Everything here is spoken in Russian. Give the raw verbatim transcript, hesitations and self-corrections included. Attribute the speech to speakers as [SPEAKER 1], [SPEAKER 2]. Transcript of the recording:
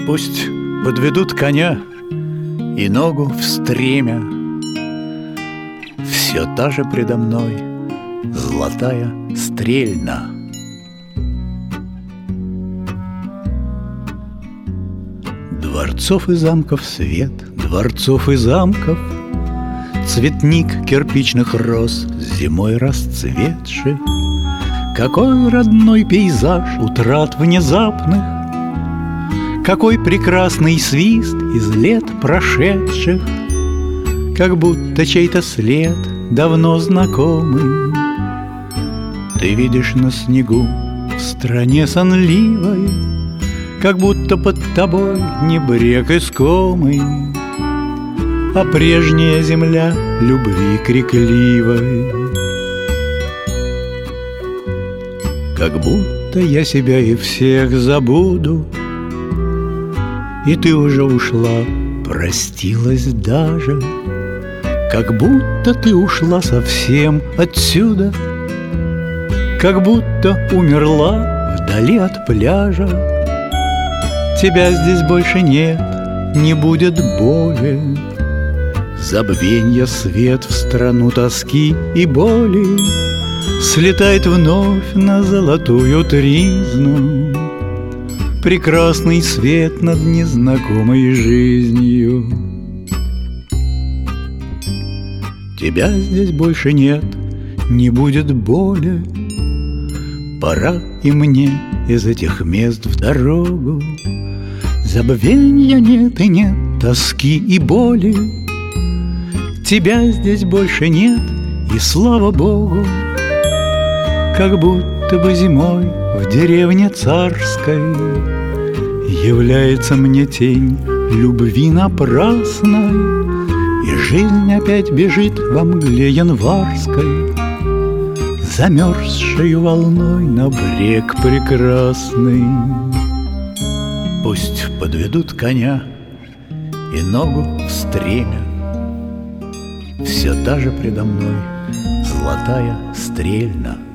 [SPEAKER 1] Пусть подведут коня и ногу в стремя, все та же предо мной золотая стрельна. Дворцов и замков свет, дворцов и замков, цветник кирпичных роз, зимой расцветший. Какой родной пейзаж утрат внезапных, какой прекрасный свист из лет прошедших, как будто чей-то след давно знакомый. Ты видишь на снегу в стране сонливой, как будто под тобой не брег искомый, а прежняя земля любви крикливой. Как будто я себя и всех забуду, и ты уже ушла, простилась даже. Как будто ты ушла совсем отсюда, как будто умерла вдали от пляжа. Тебя здесь больше нет, не будет боли, забвенья свет в страну тоски и боли слетает вновь на золотую тризну, прекрасный свет над незнакомой жизнью. Тебя здесь больше нет, не будет боли, пора и мне из этих мест в дорогу. Забвенья нет и нет тоски и боли, тебя здесь больше нет, и слава Богу. Как будто бы зимой в деревне царской является мне тень любви напрасной, и жизнь опять бежит во мгле январской, замерзшую волной на брег прекрасный. Пусть подведут коня и ногу в стремя, все та же предо мной золотая стрельна.